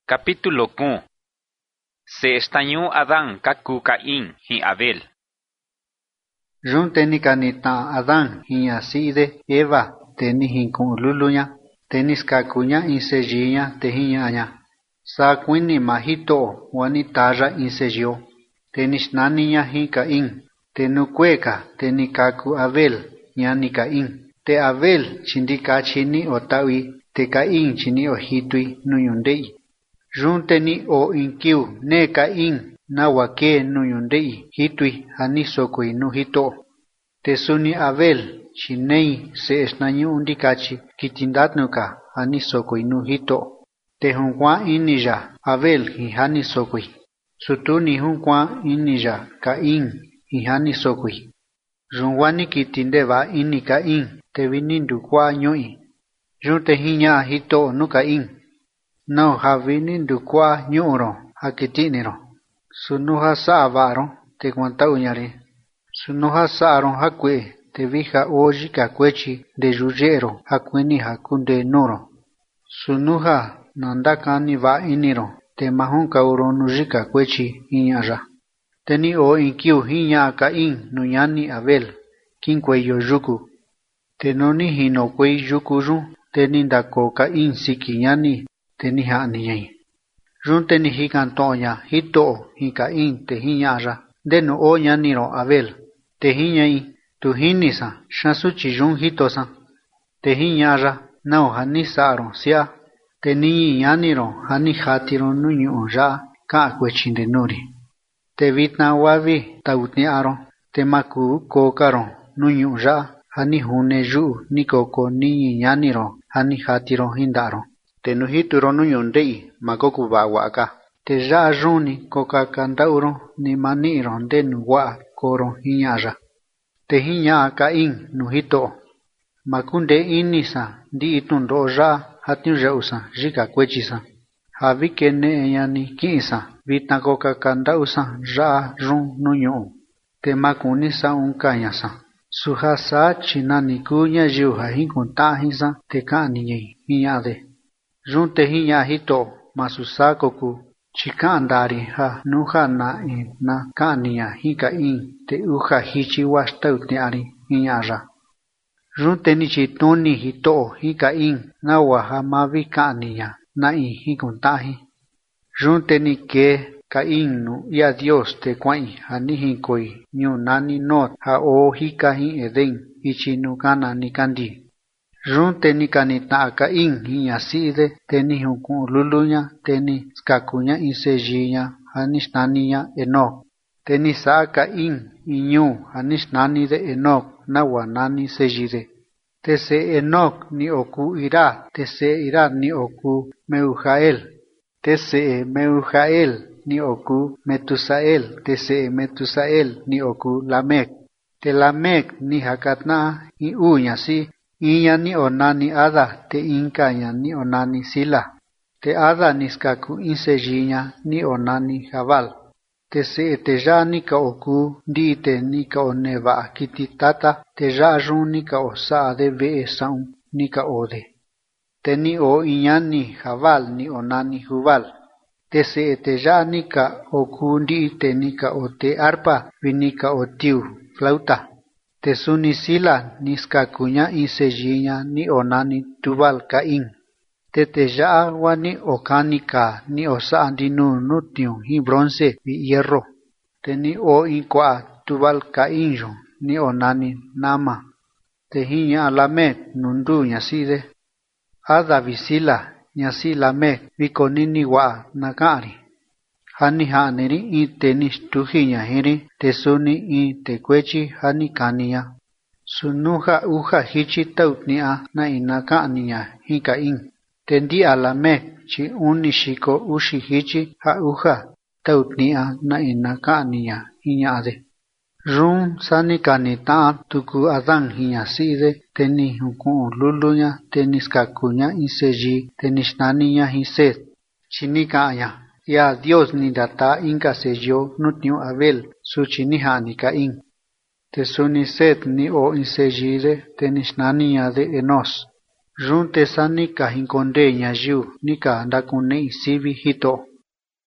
Capítulo 5. Se extrañó Adán kaku Caín y Abel. Jun teni kanita Adán hinya side Eva teni hinkun lulunya tenis kakunya insejinya tehinya sa kwini mahito wani taja insejio tenis naninya hi Caín tenu cueca teni kaku Abel nyani Caín te Abel chindika chini otawi te Caín chini ohitui nuyundei Jun teni o inkiu ne Caín na wake nuyundei hitui hani sokui nu hito te suni Abel chinei se esnañu undikachi kitindatnuka hani sokui nu hito te hunkwa inija Abel hi hani sokui sutuni hunkwa inija Caín hi hani sokui runwani kitindeva ini Caín te vinindu kwa nyui Jun te hinya hito nu Caín no havini ndukwa nyuro hakitiniro sunuha saavaro te kwanta unyari sunuha saaro hakwe te vija oji kakwechi de yuyero hakwini hakunde nuro sunuha nandakani va iniro te mahun kauro nujika kwechi inyara teni o inkiu hinya Caín nunyani Abel kinkweyo yuku te noni hino kwei yuku ru teni ndako Caín sikinyani teni haaniñai Jun teni hikantoña hito hi Caín te hiñara denu o ñaniro Abel te hiñai tu hinisa shasuchi Jun hitosa te hiñara nau hani saro sia te niñi ñaniro hani hatiro nuñu ya ka kwechinde nuri te vitna wavi tautniaro te maku kokaro nuñu ya hani hune yu nikoko niñi ñaniro hani hatiro hindaro te nuhituro nuñundei makoku bawaka te ya runi koka kandauro ni maniro ndenu wa koro hiñara te hiña Caín nuhito makunde inisa di itundo ya hatin reusa jika kwechisa havike ne yani kisa vitna koka kandausa ya run nuñu te makunisa unkanyasa suhasa chinani kunya yuha hinkuntahisa te kaniñei hiñade Jun te hinya hito masusakoku chikandari ha nuha na na kania hi Caín te uha hichi wastautniari hinyara Jun te nichituni hito hi Caín na waha mavi kania na hikuntahi Jun te nike Caín nu ya Dios te kwai hani hinkoi nyu nani not ha o hika hi Eden ichinu kana nikandi Jun teni kanita Caín hinya side teni hunkun lulunya teni skakunya insejinya hanishnaninya Enok teni sa Caín inyu hanishnani de Enok na wanani sejide te se Enok ni oku ira te se ira ni oku Meujael te se Meujael ni oku Metusael te se Metusael ni oku Lamek te Lamek ni hakatna i unya si Inya ni onani Ada te inkanya ni onani Sila te Ada niskaku insejinya ni onani Jabal te se te ja nika oku di te nika oneva kititata te ja run nika osa de ve saun nika ode te ni o inyani Jabal ni onani Jubal te se te ja nika oku di te nika ote arpa vinika otiu flauta te suni Sila niskakunya insejinya ni onani Tubal Caín te ya wani okanika ni osa andinu nutiu hi bronce vi hierro te ni o inkwa Tubal Caín ni onani Nama te hinya Lamek nundu nyaside Ada visila nyasi Lamek vikonini wa nakari hani haneri i teni stuhinya hiri te suni i te kwechi hani kania sunuha uha hichi tautnia na inakania hi Caín tendi Lamek chi unishiko ushi hichi ha uha tautnia na inakania hiñade Run sani kanita tuku Adán hinya side teni hunkun lulunya tenis kakunya inseji tenishnaninya hiset chinikanya ya Dios ni data inka seyo nutiu Abel su chiniha ni Caín te suni set ni o insejide tenishnaniya de Enos Runte sa nika hinkonde ñayiu nika ndakune'ĩ sívi hito.